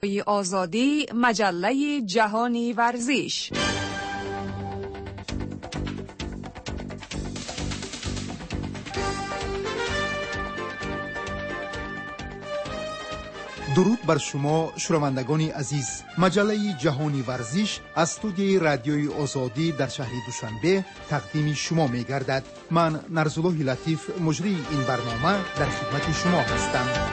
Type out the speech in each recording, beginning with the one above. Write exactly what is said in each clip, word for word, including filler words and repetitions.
رادیوی آزادی، مجله جهانی ورزش. درود بر شما شنوندگان عزیز. مجله جهانی ورزش از استودیوی رادیوی آزادی در شهر دوشنبه تقدیم شما می گردد. من نرزالله لطیف مجری این برنامه در خدمت شما هستم.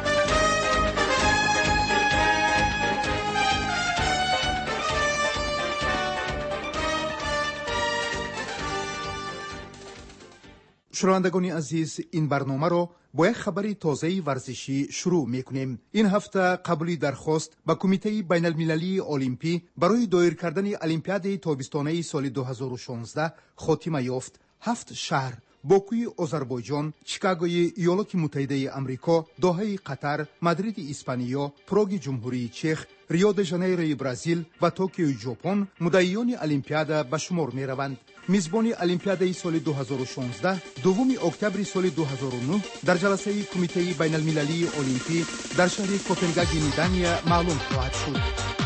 شنوندگان عزیز، این برنامه را با یک خبر تازه ورزشی شروع می‌کنیم. این هفته قبلی درخواست به کمیته بین المللی المپی برای دایر کردن المپیاد تابستانه سال دو هزار و شانزده خاتمه یافت. هفت شهر: باکوی آذربایجان، شیکاگوی ایالات متحده آمریکا، دوحه قطر، مادرید اسپانیا، پراگ جمهوری چک، ریو د ژانیروی برزیل و توکیو ژاپن مدعیان المپیاد به شمار می‌روند. میزبان المپیاد سال دو هزار و شانزده دوم اکتبر سال دو هزار و نه در جلسه کمیته بین المللی المپی در شهر کوپنهاگن دانیا معلوم خواهد شد.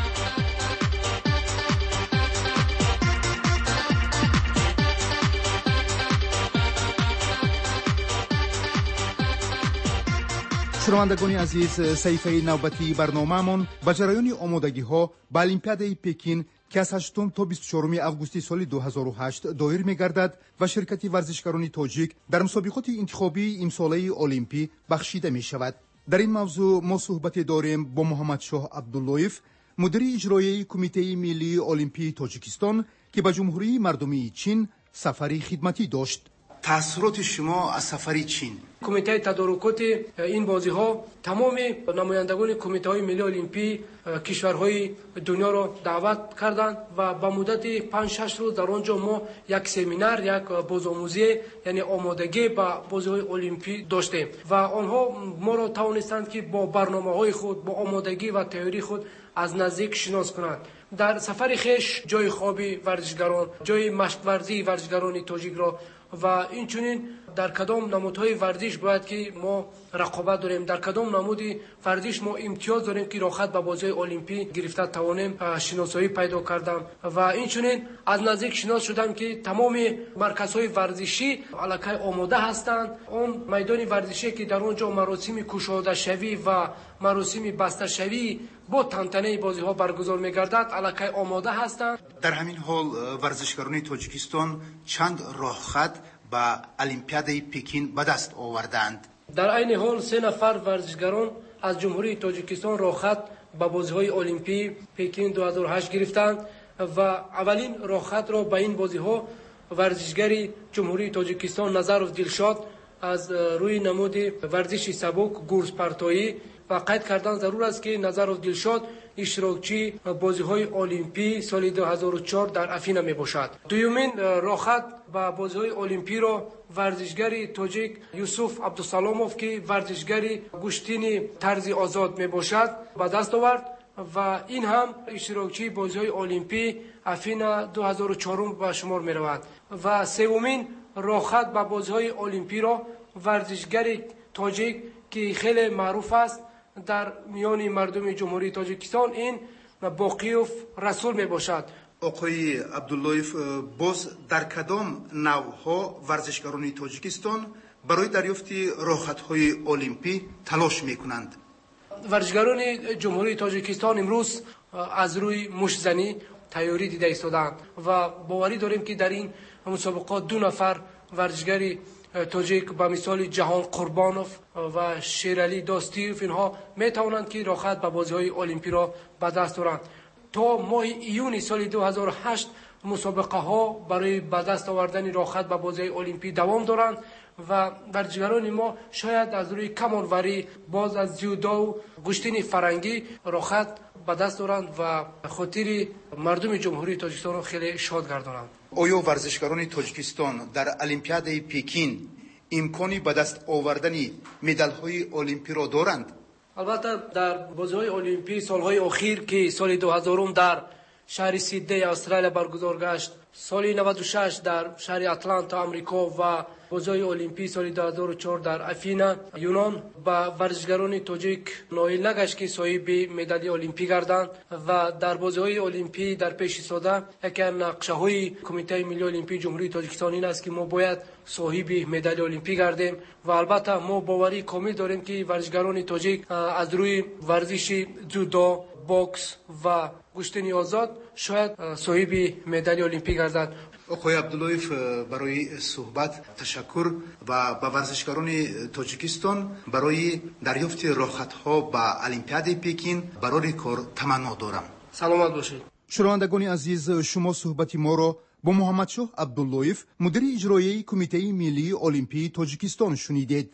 شنوندگان عزیز، صحیفه نوبتی برنامه‌مان با جریان آمادگی‌ها به المپیاد پکین که از هشتم تا بیست و چهارم آگوست سال دو هزار و هشت دایر می‌گردد و شرکت ورزشکاران تاجیک در مسابقات انتخابی امساله المپی بخشیده می‌شود. در این موضوع ما صحبت داریم با محمد شاه عبداللهیف، مدیر اجرایی کمیته ملی المپی تاجیکستان که به جمهوری مردمی چین سفری خدمتی داشت. تأثیرات شما از سفری چین؟ کمیته تدارکات این بازی ها تمام نمایندگان کمیته های ملی المپی کشورهای دنیا را دعوت کردند و با مدت پنج شش روز در آنجا ما یک سمینار، یک بازآموزی یعنی آمادگی با بازی های المپی داشتیم و آنها ما را توانستند که با برنامه های خود، با آمادگی و تیاری خود از نزدیک شناس کنند. در سفر خویش جای خوابی ورزشکاران، جای مشق ورزی ورزشکاران تاجیک را و اینچنین در کدام نمودهای ورزش باید که ما رقابت داریم، در کدام نمودی ورزش ما امتیاز داریم که راحت به بازی المپی گرفته توانیم شناسایی پیدا کردم و اینچنین از نزدیک شناس شدم که تمام مرکزهای ورزشی الکی آماده هستند. اون میدان ورزشی که در اونجا مراسم گشاده شوی و مراسم بسته شوی با تنتنه بازی ها برگزار می‌گردد الکی آماده هستند. در همین حال ورزشکاران تاجیکستان چند راهخط با المپیاد پکین به دست آوردند. در این حال سه نفر ورزشکاران از جمهوری تاجیکستان راهخط به بازی‌های المپی پکین دو هزار و هشت گرفتند و اولین راهخط را به این بازی‌ها ورزشگری جمهوری تاجیکستان نظروف دلشاد از روی نمود ورزش سبک گورس پرتایی و قید کردن ضرور است که نظروف دلشاد اشتراکچی بازی‌های المپی سال دو هزار و چهار در افینا میباشد. دومین راهخط با بازی‌های المپی را ورزشگری تاجیک یوسف عبدالسلاموف که ورزشگری گوشتین طرز آزاد میباشد به دست آورد و این هم اشتراکچی بازی‌های المپی افینا دو هزار و چهار به شمار میرود. و سومین راهخط با بازی‌های المپی را ورزشگری تاجیک که خیلی معروف است در میان مردم جمهوری تاجیکستان، این باقیوف رسول می باشد. آقای عبداللهیف، باز در کدام نوعها ورزشکاران تاجیکستان برای دریافت راهخطهای المپی تلاش می کنند؟ ورزشکاران جمهوری تاجیکستان امروز از روی مشت‌زنی تیاری دیده ایستادند و باوری داریم که در این مسابقات دو نفر ورزشگری تاجیک با مثال جهان قربانوف و شیرعلی داستیف اینها می توانند که راحت به بازی‌های المپی را به دست آورند. تا ماه ایون سال دو هزار و هشت مسابقه ها برای به دست آوردن راحت به بازی‌های المپی دوام دارند و ورزشکاران ما شاید از روی کمانوری باز از جودو و گوشتین فرنگی راحت به دست دارند و خاطر مردم جمهوری تاجیکستان را خیلی شاد گردانند. آیا ورزشکاران تاجیکستان در المپیاد پکین امکانی به دست آوردن مدال‌های المپی را دارند؟ البته در بازی‌های المپی سالهای اخیر که سال دو هزار در شهر سیدنی استرالیا برگزار گشت. سال نود و شش در شهر آتلانتا آمریکا و بازی‌های المپیک سال دو هزار و چهار در افینا یونان با ورزشکاران تاجیک نایل نگشت که صاحب مدال المپیک گردند و در بازی‌های المپیک در پیش ساده یکی از نقشه‌های کمیته ملی المپیک جمهوری تاجیکستان این است که ما باید صاحب مدال المپیک گردیم و البته ما باوری کامل داریم که ورزشکاران تاجیک از روی ورزش جودو، بوکس و گشتنی آزاد شاید صاحب مدال المپیک گردند. آقای عبداللهیف برای صحبت تشکر و به ورزشکاران تاجیکستان برای دریافت راحت‌ها به المپیاد پکین برای کار تمنا دارم. سلامت باشید. شنوندگان عزیز، شما صحبت ما را با محمدشاه عبداللهیف مدیر اجرایی کمیته ملی المپیک تاجیکستان شنیدید.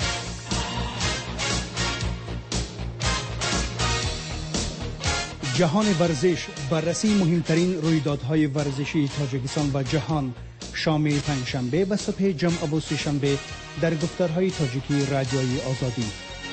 جهان ورزش، بررسی مهمترین رویدادهای ورزشی تاجیکستان و جهان، شام پنجشنبه و صبح جمعه و سه‌شنبه در گفتارهای تاجیکی رادیوی آزادی.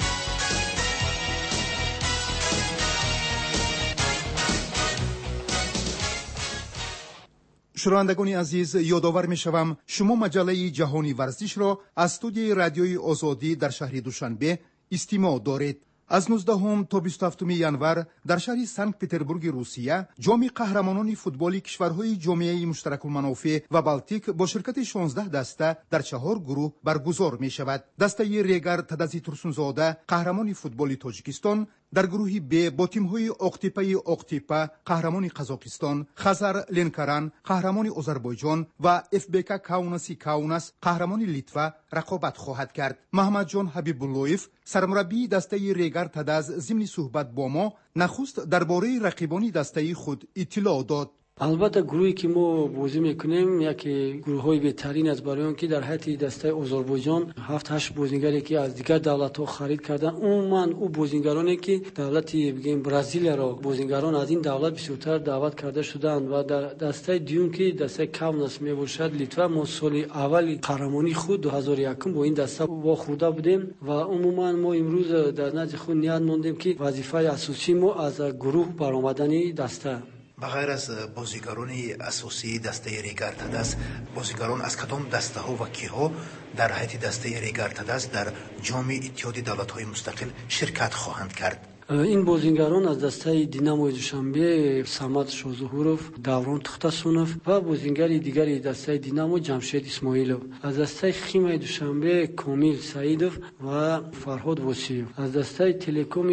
شنوندگان عزیز، یادآور می‌شوم شما مجله جهانی ورزش را از استودیوی رادیوی آزادی در شهر دوشنبه استماع دارید. از نوزدهم تا بیست و هفتم ینور در شهر سنت پتربورگ روسیه جام قهرمانان فوتبال کشورهای جامعه مشترک المنافع و بالتیک با شرکت شانزده دسته در چهار گروه برگزار می شود. دسته ریگر تدازی ترسونزاده قهرمان فوتبال تاجیکستان در گروه ب با تیم‌های اقتیپه اقتیپه قهرمان قزاقستان، خزر لنکران قهرمان آذربایجان و افبک کاوناسی کاوناس قهرمان لیتوا رقابت خواهد کرد. محمد جان حبیب اللهیف سرمربی دسته ریگر تداز ضمن صحبت با ما نخست درباره رقیبان دسته خود اطلاع داد. البته گروهی که ما بازی میکنیم یکی گروه های بهترین از برای اون که در حد دسته آذربایجان هفت هشت بازیگری که از دیگر دولت ها خرید کردن، عموما او بازیگرانی که دولتی بگیم برزیل را بازیگران از این دولت بسیارتر دعوت کرده شدند و در دسته دیون که دسته کاوناس میباشد لیتوا، ما سال اول قهرمانی خود دو هزار و یک با این دسته واخورده بودیم و عموما ما امروز در نزد خود نیاز موندیم که وظیفه اساسی ما از گروه برآمدن دسته. بغیر از بازیگران اساسی دسته ریگر تداز، بازیگران از کدام دسته ها و کی ها در حیط دسته ریگر تداز در جام اتحاد دولت های مستقل شرکت خواهند کرد؟ این بازیگران از دسته دینامو دوشنبه سمت شوزهوروف، دوران تختاسونوف و بازیگر دیگری دسته دینامو جمشید اسماعیلوف، از دسته خیم دوشنبه کامیل سعیدوف و فرهاد وسیوف، از دسته تلکوم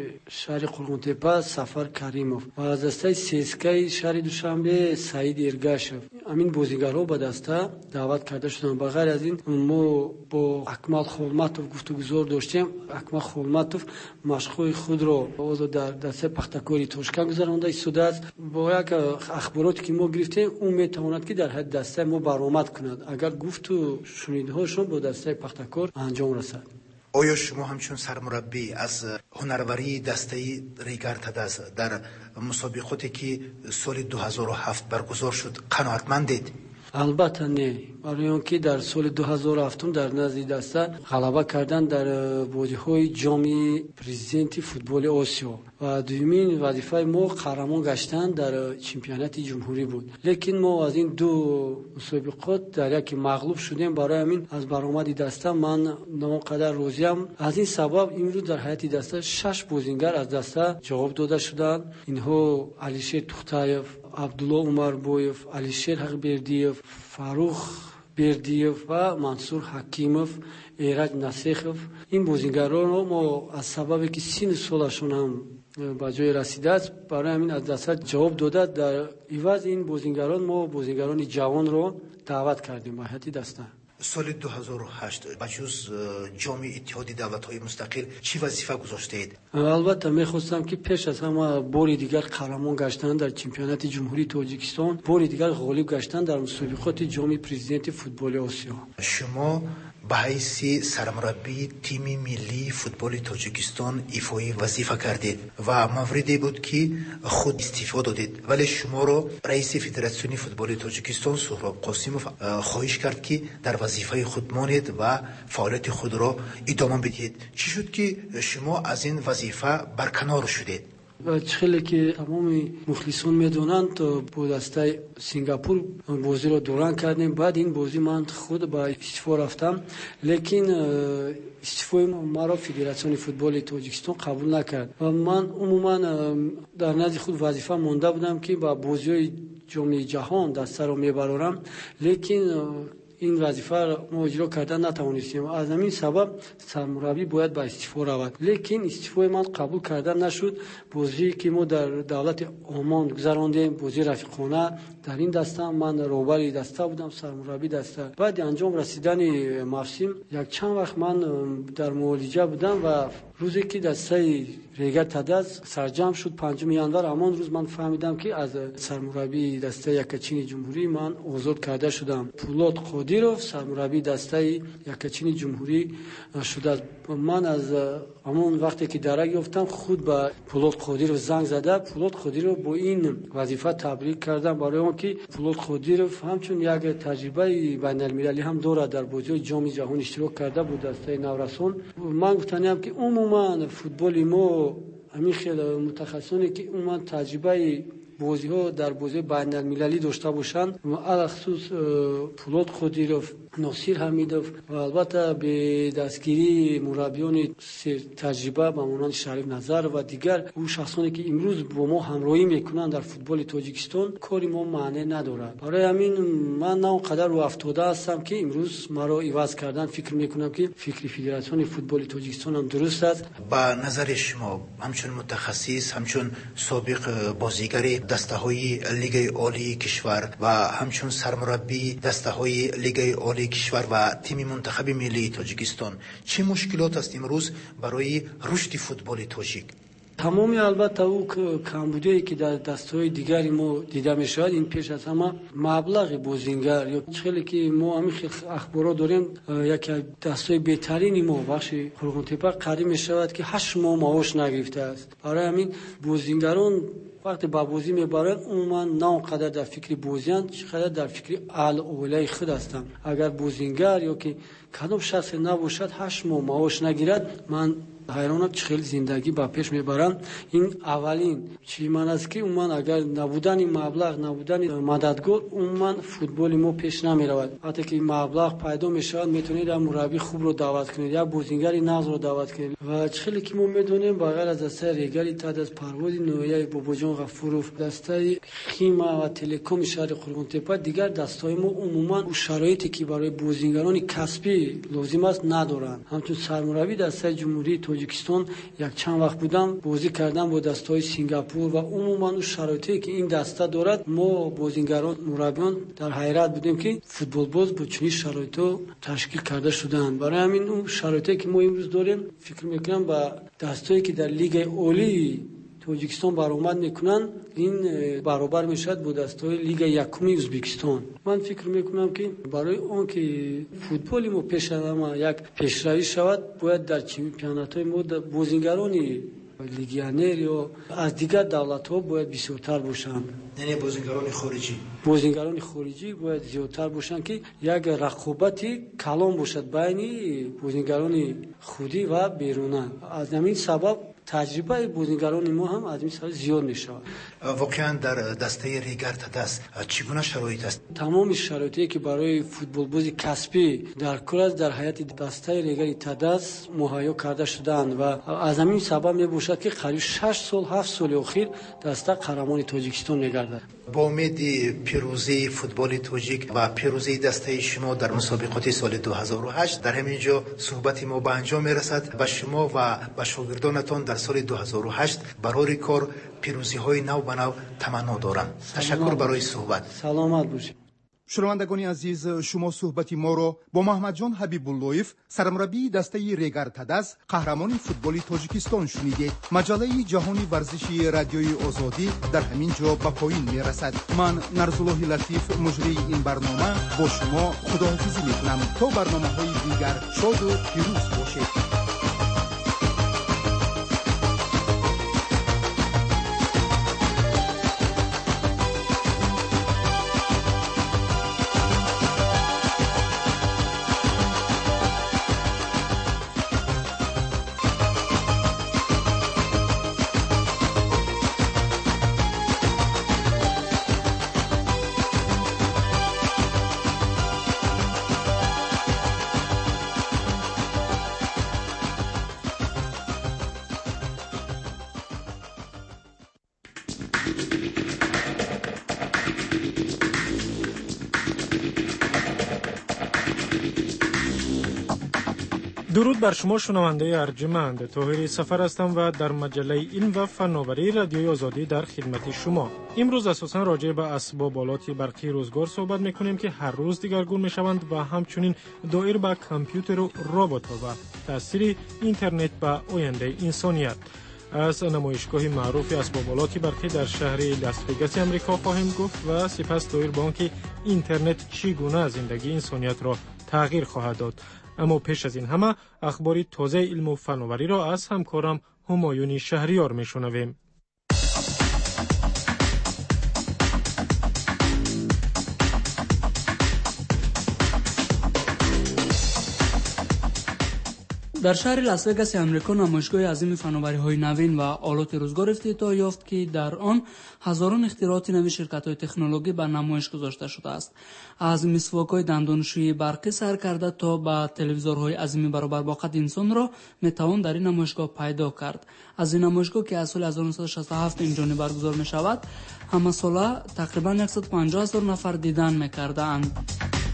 شهر قرغنتپه سفر کریموف و از دسته سیسکای شهر دوشنبه سعید ارگاشوف. همین بازیگرها به دسته دعوت کرده شدند. بغیر از این ما با اکمل خولماتوف گفتگو داشتیم. اکمل خولماتوف مشغول خود رو اوضاع در دسته پختکاری توشکن گذرانده ایستاده است. با یک اخباراتی که ما گرفتیم اون میتواند که در حد دسته ما برآمد کند اگر گفت و شنیده‌هاشون با دسته پختکار انجام رسد. آیا شما همچون سرمربی از هنروری دسته ریگر تداز در مسابقاتی که سال دو هزار و هفت برگزار شد قناعتمندید؟ البته نه، برای اینکه در سال دو هزار و هفت در نزد دسته غلبه کردن در بازی‌های جام پرزیدنت فوتبال آسیا و دومین وظیفه ما قهرمان گشتن در چمپیونات جمهوری بود. لیکن ما از این دو مسابقات در یکی مغلوب شدیم. برای همین از برآمد دسته من ناقدر راضیم. از این سبب امروز در حیات دسته شش بازیگر از دسته جواب داده شدند. اینها علیشیر توختایف، عبدالله عمربویف، علیشیر حقبردیف، فاروق بردیف و منصور حکیموف، ایرج نسیخوف. این بازیگران رو ما از سببی که سن سالشون هم به جای رسیده است برای همین از دسته جواب داده. در عوض این بازیگران ما بازیگران جوان رو دعوت کردیم به هیئت دسته. سال دو هزار و هشت بجز جام اتحاد دولت‌های مستقل چی وظیفه گذاشتید؟ البته می‌خواستم که پیش از همه بار دیگر قهرمان گشتن در چمپیونات جمهوری تاجیکستان، بار دیگر غالب گشتن در مسابقات جام پرزیدنت فوتبال آسیا. شما به حیث سرمربی تیم ملی فوتبال تاجیکستان ایفای وظیفه کردید و موردی بود که خود استعفا دادید، ولی شما را رئیس فدراسیون فوتبال تاجیکستان سهراب قاسیموف خواهش کرد که در وظیفه خود مانید و فعالیت خود را ادامه بدهید. چی شد که شما از این وظیفه برکنار شدید؟ و خیلی که تمام مخلصون میدونند با دسته سنگاپور بازی رو دوران کردیم. بعد این بازی من خود با استعفا رفتم، لیکن استعفای مرا فدراسیون فوتبال تاجیکستان قبول نکرد و من عموما در نزد خود وظیفه مونده بودم که با بازی جام جهان دسته رو میبرم، لیکن این وظیفه را ما اجرا کردن نتوانستیم. از همین سبب سرمربی باید با استعفا رود، لیکن استعفای من قبول کردن نشد. بازی که ما در دولت عمان گذراندیم، بازی رفیقانه، در این دسته من روبری دسته بودم، سرمربی دسته. بعد انجام رسیدن موسم یک چند وقت من در معالجه بودم و روزی که دسته ریگر تدز سرجم شد پنجم ینور، همان روز من فهمیدم که از سرمربی دسته یکچین جمهوری من آزاد کرده شدم. پولاد قادیروف سرمربی دسته یکچین جمهوری شده. من از همون وقتی که درک یافتم خود به پولاد قادیروف زنگ زده. پولاد قادیروف با این وظیفه تبریک کردم، برای اون که پولاد قادیروف همچون یک تجربه بین المللی هم داره، در بازی جام جهانی اشتراک کرده بود دسته نورسون. من گفتم که عموما فوتبال ما همین خیلی متخصصانی که عموما تجربه بازی ها در بازی بین المللی داشته باشند، و علاوه خصوص پولاد قادیروف، ناصر حمیدوف و البته به دستگیری مربیان سر تجربه به مانند شریف نظر و دیگر او شخصانی که امروز با ما همراهی میکنند در فوتبال تاجیکستان، کاری ما معنی ندارد. برای همین من نه اونقدر رو افتاده هستم که امروز مرا عوض کردن. فکر میکنم که فکر فدراسیون فوتبال تاجیکستان هم درست است. با نظر شما همچون متخصص، همچون سابق بازیگر دسته های لیگ عالی کشور و همچون سرمربی دسته های لیگ عالی کشور و تیم منتخب ملی تاجیکستان، چه مشکلات است امروز برای رشد فوتبال تاجیک؟ تمامی البته او کمبودی که در دسته‌های دیگری ما دیده می‌شود، این پیش از همه مبلغ بازیگر یا خیلی که ما همین اخبارات داریم، یکی دسته‌های بهترین ما بخش قرغن‌تپه قرار می‌شود که هشت ماه معاش نگرفته است. برای همین بازیگران وقتی با بازی میبرند عموما نه اونقدر در فکر بازیان، چقدر در فکر اعلی اولای خود هستند. اگر بازیگر یا که کدام شخص نباشد هشت ماه معاش نگیرد، من حیرانم چه زندگی با پیش میبرند. این اولین چی من است که عموما اگر نبودن این مبلغ، نبودن مددگار، عموما فوتبال ما پیش نمیرود. وقتی که این مبلغ پیدا میشود میتونید مربی خوب رو دعوت کنید یا بازیگری ناز رو دعوت کنید. و چه که ما میدونیم بغیر از دسته ریگری تا از پرواز نویای باباجان غفوروف، دسته خیما و تلکم شهر قرغن‌تپه، دیگر دسته‌های ما عموما اون شرایطی که برای بازیگران کسبی لازم است ندارند. همچون سرمربی دسته جمهوری تاجیکستان یک چند وقت بودم بازی کردم با دسته‌های سنگاپور و عموما اون شرایطی که این دسته دارد، ما بازیگران مربیان در حیرت بودیم که فوتبال باز با چنین شرایطو تشکیل کرده شدن. برای همین اون شرایطی که ما امروز داریم، فکر میکنم با دسته‌ای که در لیگ عالی تاجیکستان برآمد میکنن، این برابر میشد با دسته‌های لیگ یکم ازبکستان. من فکر میکنم که برای اون که فوتبال ما پیش ما یک پیشروی شود، باید در چمپیونات‌های ما بازیگران لیگیونر یا از دیگر دولت‌ها باید بسیارتر باشند. یعنی بازیگران خارجی بازیگران خارجی باید زیادتر باشند که یک رقابتی کلان باشد بین بازیگران خودی و بیرونی. از همین سبب تجربه بازیگران ما هم از این سال زیاد میشه. واقعا در دسته ریگر تدس چگونه شرایط است؟ تمام شرایطی که برای فوتبال بازی کسبی در کل در حیات دسته ریگر تدس مهیا کرده شدند و از همین سبب می باشد که قریب شش سال هفت سال اخیر دسته قهرمان تاجیکستان میگردد. با امید پیروزی فوتبال تاجیک و پیروزی دسته شما در مسابقات سال دو هزار و هشت، در همینجا صحبت ما به انجام میرسد. به شما و به شاگردانتان در سال دو هزار و هشت برای کار پیروزی های نو به نو تمنا دارم. تشکر برای صحبت. سلامت باشید. شنوندگان عزیز، شما صحبت ما را با محمد جان حبیب اللهیف، سرمربی دسته ریگر تدز، قهرمان فوتبال تاجیکستان شنیدید. مجله جهانی ورزشی رادیوی آزادی در همین جا به پایان میرسد. من نرزالله لطیف مجری این برنامه با شما خداحافظی میکنم. تا برنامه‌های دیگر شاد و پیروز باشید. درود بر شما شنونده ارجمند. طاهر سفر هستم و در مجله علم و فناوری رادیوی آزادی در خدمت شما. امروز اساساً راجع به اسباب آلات برقی روزگار صحبت میکنیم که هر روز دیگرگون میشوند و همچنین دایر به کامپیوتر و ربات‌ها و تاثیر اینترنت به آینده انسانیت. از نمایشگاه معروف اسباب آلات برقی در شهر لاس وگاس آمریکا خواهیم گفت و سپس دایر به آنکه اینترنت چگونه زندگی انسانیت را تغییر خواهد داد. اما پیش از این همه اخباری تازه علم و فناوری را از همکارم همایون شهریار میشنویم. در شهر لاس وگاس آمریکا نمایشگاه عظیم فناوری‌های نوین و آلات روزگار افتتاح یافت که در آن هزاران اختراعات نوین شرکت‌های تکنولوژی به نمایش گذاشته شده است. از مسواک‌های دندانشویی برقی سر کرده تا به تلویزورهای عظیم برابر با قد انسان را میتوان در این نمایشگاه پیدا کرد. از این نمایشگاه که از سال هزار و نهصد و شصت و هفت اینجا برگزار می شود، همه ساله تقریبا صد و پنجاه هزار نفر دیدن می‌کردند.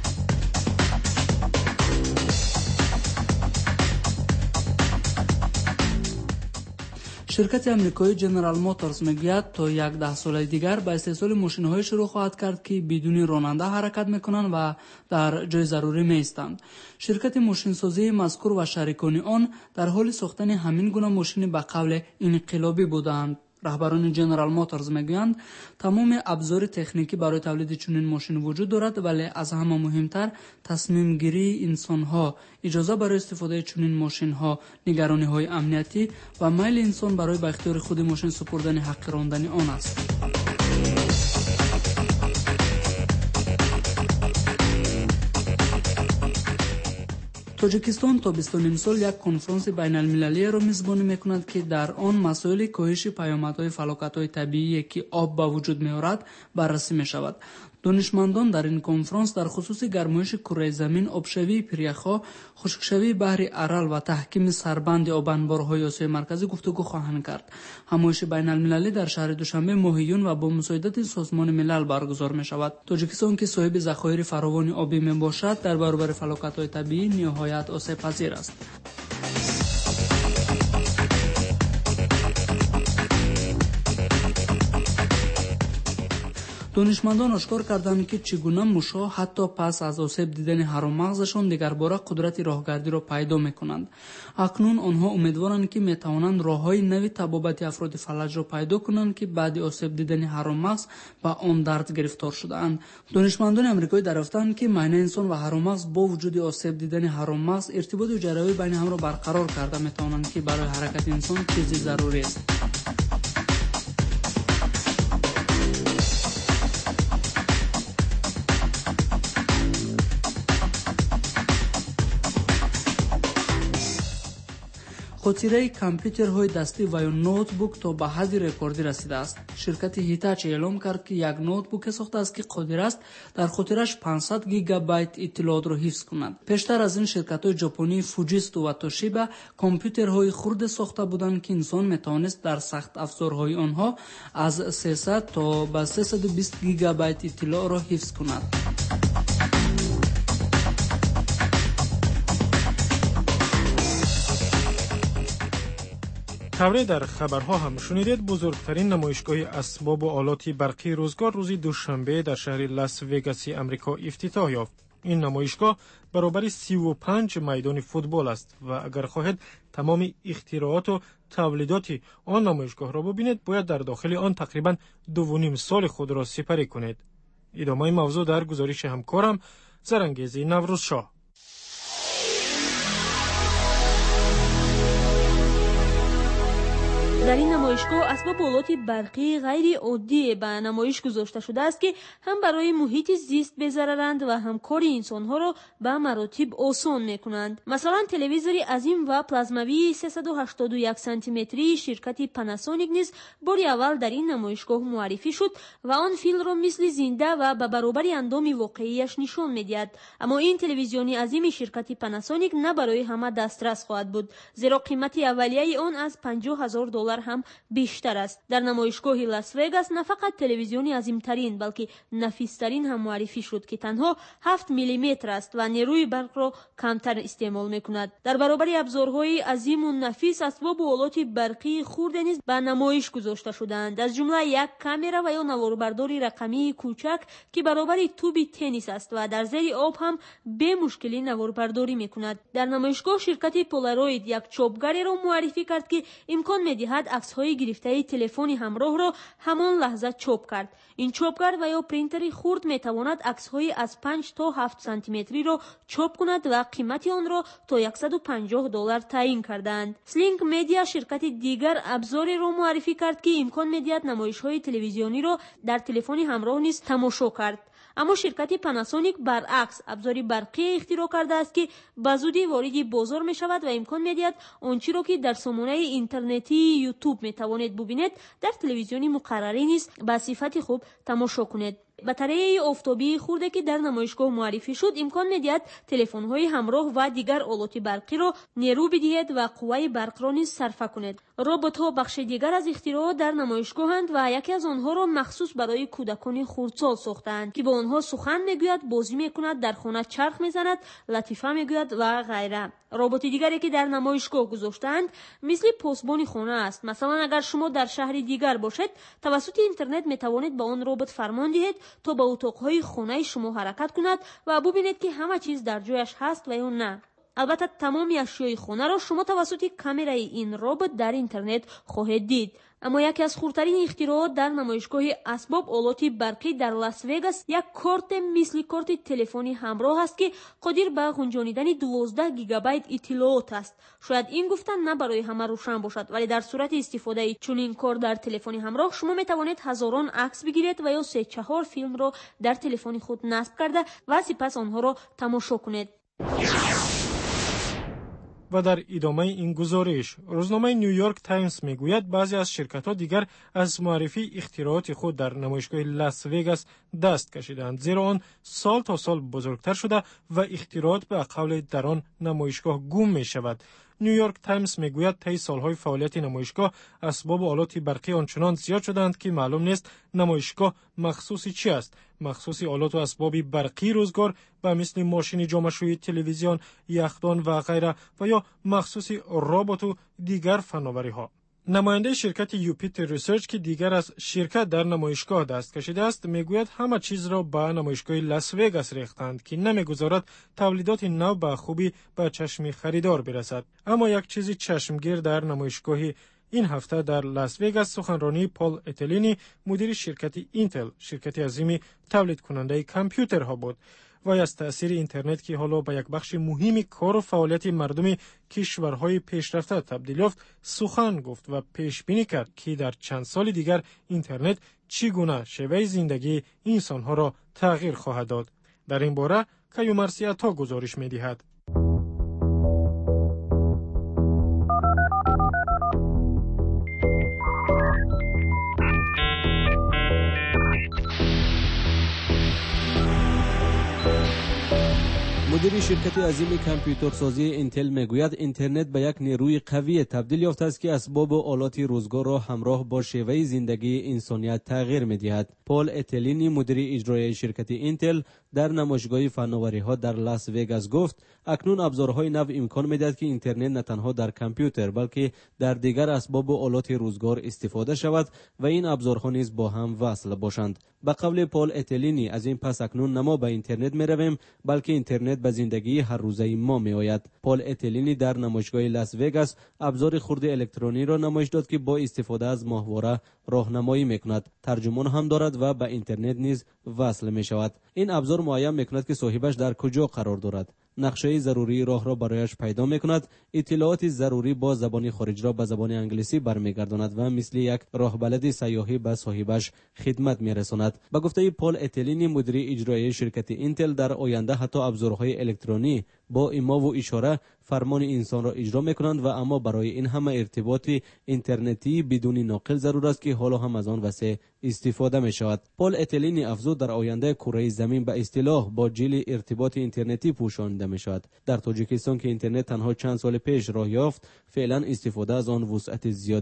شرکت آمریکایی جنرال موتورز میگوید تا یک ده سال دیگر به استحصال ماشین‌های شروع خواهد کرد که بدون راننده حرکت میکنند و در جای ضروری میستند. شرکت ماشینسازی مذکور و شریکان آن در حال ساختن همین گونه ماشین به قول انقلابی بودند. رهبران جنرال موتورز میگویند تمام ابزار تکنیکی برای تولید چنین ماشین وجود دارد، ولی از همه مهمتر تصمیم گیری انسان‌ها، اجازه برای استفاده چنین ماشین‌ها، نگرانی‌های امنیتی و میل انسان برای به اختیار خود ماشین سپردن حق راندن آن است. تاجیکستان تا بیست و نیم سال یک کنفرانس بین المللی را میزبانی میکند که در آن مسائل کاهش پیامدهای فلاکت‌های طبیعی که آب به وجود میآورد بررسی می شود. دانشمندان در این کنفرانس در خصوص گرمایش کره زمین، آبشوی پریخا، خشکشوی بحر ارال و تحکیم سربند آب انبارهای آسیای مرکزی گفتگو خواهند کرد. همایش بین المللی در شهر دوشنبه ماه یون و با مساعدت سازمان ملل برگزار می شود. تاجیکستان که صاحب ذخایر فراوان آبی می باشد، در برابر فلاکت‌های طبیعی نهایت آسیب پذیر است. دانشمندان اشکار کردند که چگونه موش‌ها حتی پس از آسیب دیدن حرام مغزشان دیگر باره قدرت راهگردی را پیدا می‌کنند. اکنون آنها امیدوارند که می‌توانند راه‌های نوی تبابت افراد فلج را پیدا کنند که بعد آسیب دیدن حرام مغز به آن درد گرفتار شده‌اند. دانشمندان آمریکایی دریافتند که معاینه انسان و حرام مغز با وجود آسیب دیدن حرام مغز ارتباط جراحی بین هم را برقرار کرده می‌توانند که برای حرکت انسان چیزی ضروری است. خاطره کامپیوترهای دستی و یا نوتبوک تا به حد رکوردی رسیده است. شرکت هیتاچی اعلام کرد که یک نوتبوک ساخته است که قادر است در خاطرش پانصد گیگابایت اطلاعات را حفظ کند. پیشتر از این شرکت‌های ژاپنی فوجیستو و توشیبا کامپیوترهای خرد ساخته بودند که انسان میتوانست در سخت افزارهای آنها از سیصد تا به سیصد و بیست گیگابایت اطلاع را حفظ کند. خبری در خبرها هم شنیدید. بزرگترین نمایشگاه اسباب و آلات برقی روزگار روز دوشنبه در شهر لاس وگاس آمریکا افتتاح یافت. این نمایشگاه برابر سی و پنج میدان فوتبال است و اگر خواهید تمام اختراعات و تولیدات آن نمایشگاه را ببینید، باید در داخل آن تقریبا دو و نیم سال خود را سپری کنید. ادامه موضوع در گزارش همکارم زرنگیزی نوروز شاه. در این نمایشگاه اسباب آلات برقی غیر عادی به نمایش گذاشته شده است که هم برای محیط زیست بضررند و هم کار انسانها را به مراتب آسان میکنند. مثلا تلویزوری عظیم و پلازموی سیصد و هشتاد و یک سانتی متری شرکت پاناسونیک نیز باری اول در این نمایشگاه معرفی شد و آن فیلم را مثل زنده و به برابر اندام واقعیش نشان میدهد. اما این تلویزیونی عظیم شرکت پاناسونیک نه برای همه دسترس خواهد بود، زیرا قیمت اولیه آن از پنجاه هزار دلار هم بیشتر است. در نمایشگاه لاس وگاس نه فقط تلویزیونی عظیمترین بلکه نفیسترین هم معرفی شد که تنها هفت میلیمتر است و نیروی برق را کمتر استعمال میکند. در برابر ابزارهای عظیم و نفیس اسباب و آلات برقی خرد نیز به نمایش گذاشته شدند، از جمله یک کامera و یا نواربرداری رقمی کوچک که برابر توپ تنیس است و در زیر آب هم به مشکلی نواربرداری میکند. در نمایشگاه شرکت پولاروید یک چوبگری را معرفی کرد که امکان میدهد عکس‌های گرفته تلفن همراه را همان لحظه چوب کرد. این چوبگر و یا پرینتری خرد میتواند عکس‌های از پنج تا هفت سانتی متری را چوب کند و قیمت آن را تا صد و پنجاه دلار تعیین کردند. سلینگ مدیا شرکت دیگر ابزاری را معرفی کرد که امکان میدهد نمایش‌های تلویزیونی را در تلفن همراه نیز تماشا کرد. اما شرکت پاناسونیک برعکس ابزاری برقی اختراع کرده است که به زودی وارد بازار می شود و امکان می دهد آنچه را که در سامانه اینترنتی یوتیوب می توانید ببینید در تلویزیونی مقرری نیز به صفت خوب تماشا کنید. باتری آفتابی خورده که در نمایشگاه معرفی شد امکان می‌دهد تلفن‌های همراه و دیگر آلات برقی را نیرو بدهید و قوه برق را نیز صرف کنید. ربات‌ها بخش دیگر از اختراع در نمایشگاهند و یکی از آنها را مخصوص برای کودکان خردسال ساختند که با آنها سخن میگوید، بازی میکند، در خانه چرخ میزند، لطیفه میگوید و غیره. ربات دیگری که در نمایشگاه گذاشتند مثل پاسبان خانه است. مثلا اگر شما در شهر دیگر باشید توسط اینترنت میتوانید به آن ربات فرمان دهید تا به اتاقهای خانه شما حرکت کند و ببینید که همه چیز در جایش هست و یا نه. البته تمام اشیای خانه را شما توسط کامرای این ربات در اینترنت خواهید دید. اما یکی از خردترین اختراعات در نمایشگاه اسباب آلات برقی در لاس وگاس یک کارت مثل کارت تلفنی همراه است که قادر به گنجانیدن دوازده گیگابایت اطلاعات است. شاید این گفتن نه برای همه روشن باشد، ولی در صورت استفاده چنین کارت در تلفن همراه شما می توانید هزاران عکس بگیرید و یا سه چهار فیلم را در تلفن خود نصب کرده و سپس آنها را تماشا کنید. و در ادامه این گزارش روزنامه نیویورک تایمز میگوید بعضی از شرکت‌ها دیگر از معرفی اختراعات خود در نمایشگاه لاس وگاس دست کشیدند، زیرا آن سال تا سال بزرگتر شده و اختراعات به قول در آن نمایشگاه گم می شود. نیویورک تایمز میگوید طی سالهای فعالیت نمایشگاه اسباب و آلات برقی آنچنان زیاد شدند که معلوم نیست نمایشگاه مخصوص چی است. مخصوص آلات و اسباب برقی روزگار به مثل ماشین جامشویی، تلویزیون، یخدان و غیره و یا مخصوص ربات و دیگر فناوری‌ها. نماینده شرکت یوپیتر ریسرچ که دیگر از شرکت در نمایشگاه دست کشیده است میگوید همه چیز را به نمایشگاه لاس وگاس ریختند که نمیگذارد تولیدات نو به خوبی به چشم خریدار برسد. اما یک چیز چشمگیر در نمایشگاه این هفته در لاس وگاس سخنرانی پال اتلینی مدیر شرکت اینتل، شرکت عظیمی تولید کننده کامپیوترها بود و از تأثیر اینترنت که حالا به یک بخش مهمی کار و فعالیت مردم کشورهای پیشرفته تبدیل یافت سخن گفت و پیش بینی کرد که در چند سال دیگر اینترنت چگونه شیوه زندگی انسانها را تغییر خواهد داد. در این باره کیومرثی عطا گزارش می‌دهد. مدیر شرکت عظیم کامپیوترسازی اینتل میگوید اینترنت به یک نیروی قوی تبدیل یافته است که اسباب و آلات روزگار را همراه با شیوه زندگی انسانیت تغییر می‌دهد. پال اتلینی مدیر اجرایی شرکت اینتل در نمایشگاه فناوری‌ها در لاس وگاس گفت اکنون ابزارهای نو امکان می‌دهد که اینترنت نه تنها در کامپیوتر بلکه در دیگر اسباب و آلات روزگار استفاده شود و این ابزارها نیز با هم وصل باشند. به قول پال اتلینی از این پس اکنون نه ما به اینترنت می‌رویم بلکه اینترنت به زندگی هر روزه ما می‌آید. پال اتلینی در نمایشگاه لاس وگاس ابزار خرد الکترونی را نمایش داد که با استفاده از ماهواره راهنمایی می‌کند، ترجمان هم دارد و به اینترنت نیز وصل می‌شود. این ابزار معین می‌کند که صاحبش در کجا قرار دارد، نقشه ضروری راه را برایش پیدا می‌کند، اطلاعات ضروری با زبان خارج را به زبان انگلیسی برمیگرداند و مثل یک راهبلد سیاحی به صاحبش خدمت می‌رساند. به گفته پال اتلینی مدیر اجرایی شرکت اینتل در آینده حتی ابزارهای الکترونی با ایما و اشاره فرمان انسان را اجرا می‌کنند و اما برای این همه ارتباط اینترنتی بدون ناقل ضرور است که حالا هم از آن وسیله استفاده می‌شود. پال اتلینی افزود در آینده کره زمین به اصطلاح با جیل ارتباط اینترنتی پوشانده می‌شود. در تاجیکستان که اینترنت تنها چند سال پیش راه یافت، فعلا استفاده از آن وسعت زیاد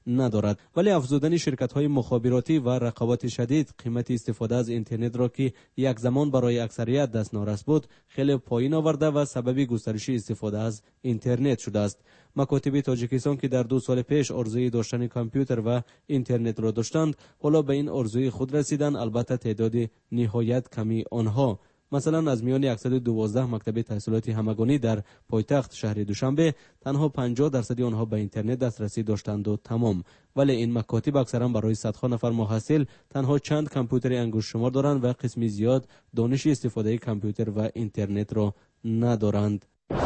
ندارد، ولی افزودن شرکت‌های مخابراتی و رقابت شدید قیمت استفاده از اینترنت را که یک زمان برای اکثریت دستنارس بود خیلی پایین آورده و سبب گسترش استفاده از اینترنت شده است. مکاتب تاجیکستان که در دو سال پیش آرزوی داشتن کامپیوتر و اینترنت را داشتند، حالا به این آرزوی خود رسیدند، البته تعداد نهایت کمی آنها. مثلا از میان صد و دوازده مکتب تحصیلاتی همگانی در پایتخت شهر دوشنبه تنها پنجاه درصد آنها به اینترنت دسترسی داشتند و تمام. ولی این مکاتب اکثرا برای صدها نفر محصل تنها چند کامپیوتر انگشت شمار دارند و قسمی زیاد دانش استفاده کامپیوتر و اینترنت را ندارند.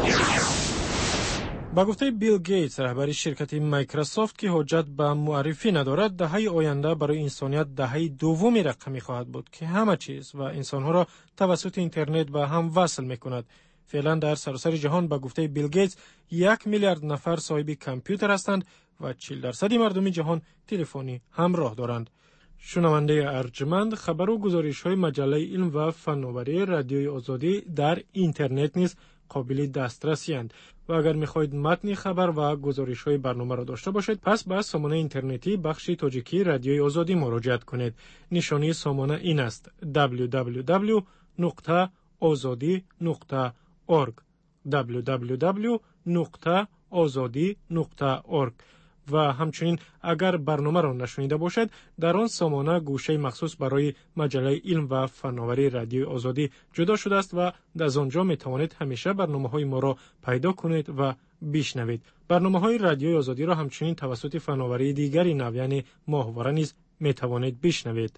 با گفته بیل گیتس رهبر شرکت مایکروسافت که حجت به معرفی ندارد، دهه آینده برای انسانیت دهه دومی رقمی خواهد بود که همه چیز و انسانها را توسط اینترنت به هم وصل میکند. فعلا در سراسر جهان با گفته بیل گیتس یک میلیارد نفر صاحب کامپیوتر هستند و چهل درصد مردم جهان تلفنی همراه دارند. شنونده ارجمند، خبر و گزارش‌های مجله علم و فناوری رادیوی آزادی در اینترنت نیز قابل دسترسی اند و اگر می‌خواهید متن خبر و گزارش‌های برنامه را داشته باشید، پس به سامانه اینترنتی بخش تاجیکی رادیوی آزادی مراجعه کنید. نشانی سامانه این است: دبلیو دبلیو دبلیو نقطه آزادی نقطه اورگ دبلیو دبلیو دبلیو نقطه آزادی نقطه اورگ. و همچنین اگر برنامه را نشنیده باشد، در آن سامانه گوشه مخصوص برای مجله علم و فناوری رادیوی آزادی جدا شده است و از آنجا می توانید همیشه برنامه‌های ما را پیدا کنید و بشنوید. برنامه‌های رادیوی آزادی را همچنین توسط فناوری دیگری نو یعنی ماهواره نیز می توانید بشنوید.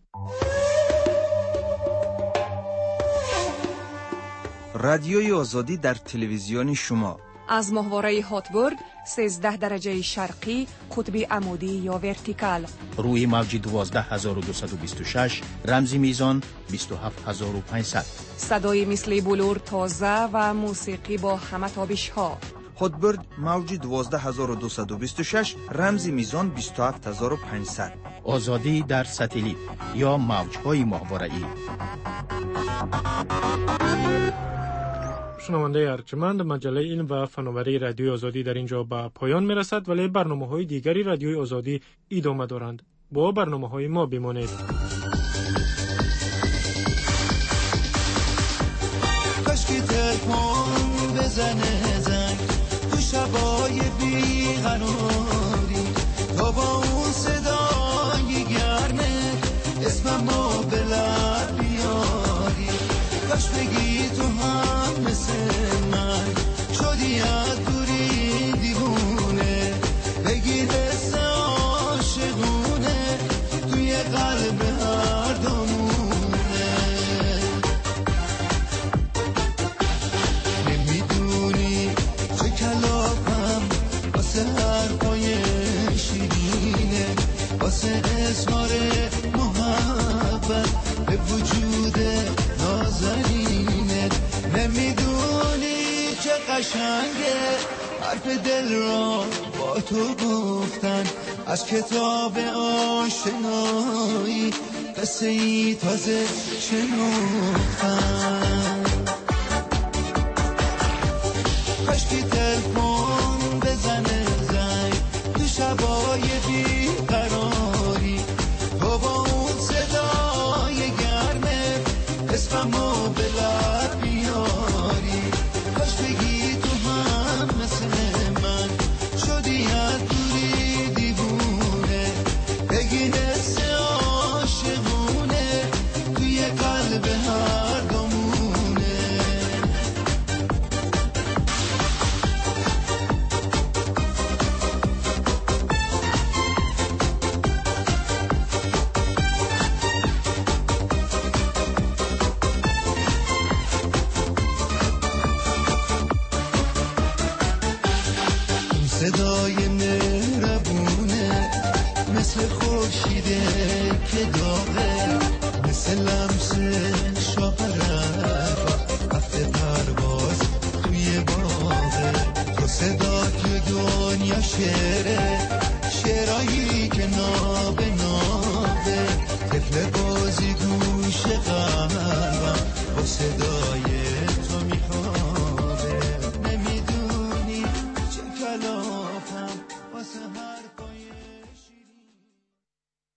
رادیوی آزادی در تلویزیون شما از ماهواره هاتبورد سیزده درجه شرقی قطب عمودی یا ورتیکال، روی موج دوازده هزار و دویست و بیست و شش رمزی میزان بیست و هفت هزار و پانصد، صدای مثل بلور تازه و موسیقی با همه تابش ها. هاتبورد موج دوازده هزار و دویست و بیست و شش رمزی میزان بیست و هفت هزار و پانصد. آزادی در ساتلیت یا موج‌های ماهواره‌ای. شنونده ارجمند، مجله علم و فناوری رادیوی آزادی در اینجا به پایان میرسد، ولی برنامه‌های دیگری رادیوی آزادی ادامه دارند. با برنامه‌های ما بمانید. کاشکی تلفن بزنه زنگ تو شبای بیقراری، تا با اون صدای گرمه اسممو به لب بیاری. کاش بگی تو هم مثل من شدی از دوری دیوونه، بگی حس عاشقونه توی قلب هر دومونه. نمیدونی چه کلافم واسه حرفای شیرینه، واسه اظهار محبت به وجود نازنینه. نمیدونی چه قشنگه حرف دل را با تو گفتن، از کتاب آشنایی قصه ای تازه شنفتن. کاشکی تلفن بزنه زنگ تو شبای بیقراری، تو با اون صدای گرمه اسممو به لب بیاری. کاش بگی تو هم مثل من شدی از دوری دیوونه، بگی حس عاشقونه توی قلب هر دومونه. صدای مهربونه مثل خورشیده که داغه، مثل لمس شاهرت رفته پرواز توی باغه. تو صدا که دنیا شعره